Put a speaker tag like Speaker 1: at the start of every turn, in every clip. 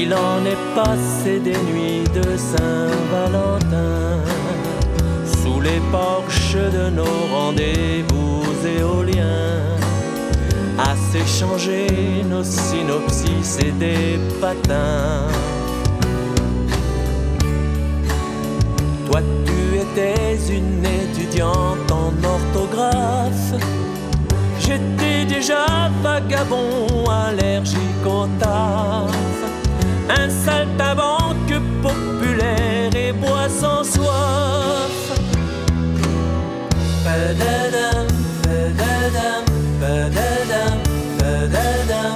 Speaker 1: Il en est passé des nuits de Saint-Valentin sous les porches de nos rendez-vous éoliens, à s'échanger nos synopsis et des patins. Toi tu étais une étudiante en orthographe, j'étais déjà vagabond allergique au taf, un saltimbanque populaire et bois sans soif. Padadam, padadam, padadam, padadam.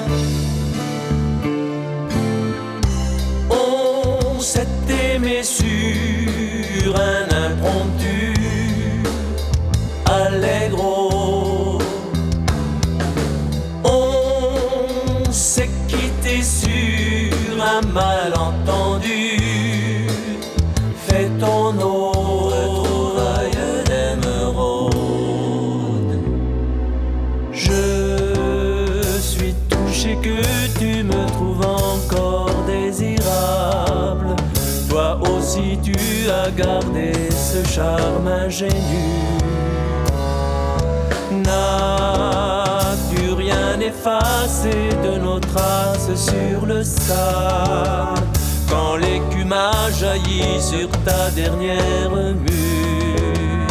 Speaker 1: On s'est aimé sur un impromptu allegro. On s'est quitté sur un malentendu. Fais ton eau, retrouvailles d'émeraude. Je suis touché que tu me trouves encore désirable. Toi aussi tu as gardé ce charme ingénu. N'as-tu rien effacé de nos traces sur le sable quand l'écume a jailli sur ta dernière mue?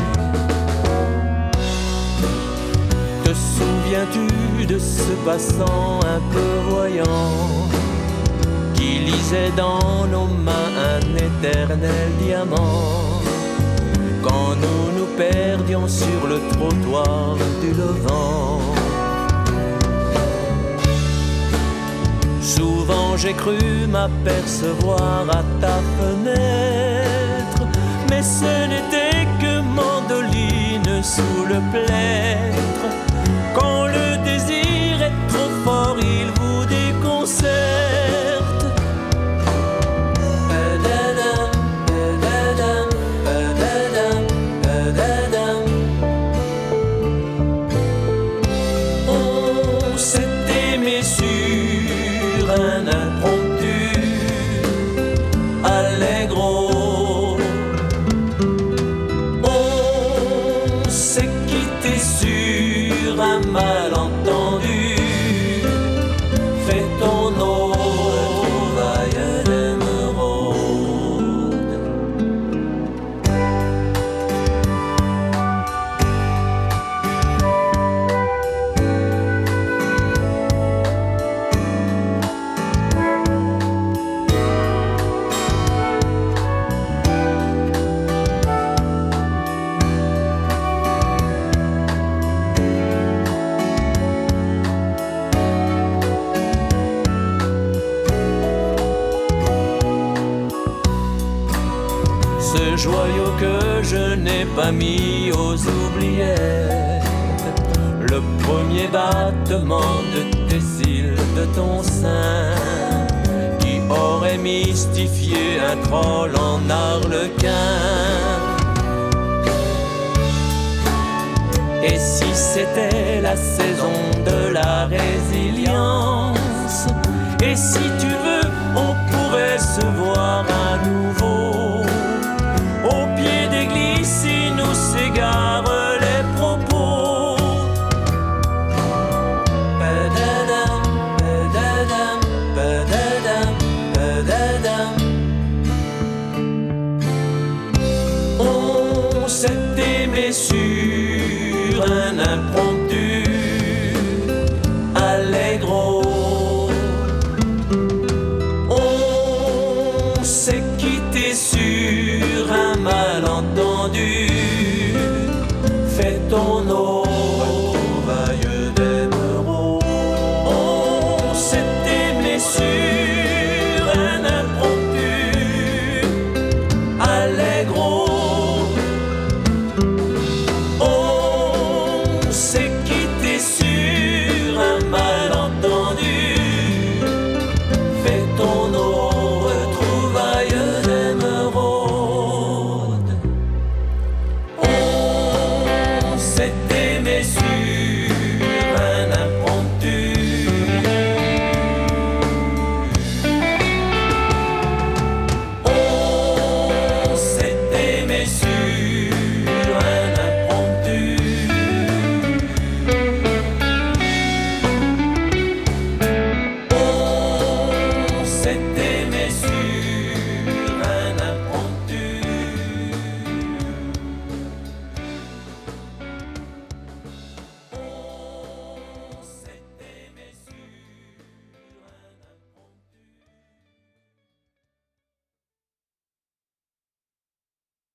Speaker 1: Te souviens-tu de ce passant un peu voyant qui lisait dans nos mains un éternel diamant quand nous nous perdions sur le trottoir du Levant? Souvent j'ai cru m'apercevoir à ta fenêtre, mais ce n'était que mandoline sous le plâtre. Quand le désir est trop fort, il vous déconcerte. Padadam, padadam, padadam, padadam. On s'est aimé sur un impromptu allegro. On s'est quitté sur un malentendu. Fais ton eau, retrouvailles d'émeraude. Ce joyau que je n'ai pas mis aux oubliettes, le premier battement de tes cils, de ton sein, qui aurait mystifié un troll en arlequin. Et si c'était la saison de la résilience, et si tu veux, on pourrait se voir à nouveau au pied d'église si nous s'égarent les propos. Padadam, padadam, padadam, padadam. On s'est aimé sur un impromptu allegro. On s'est quitté sur un malentendu. Fais ton eau, retrouvailles d'émeraude. On s'est aimé sur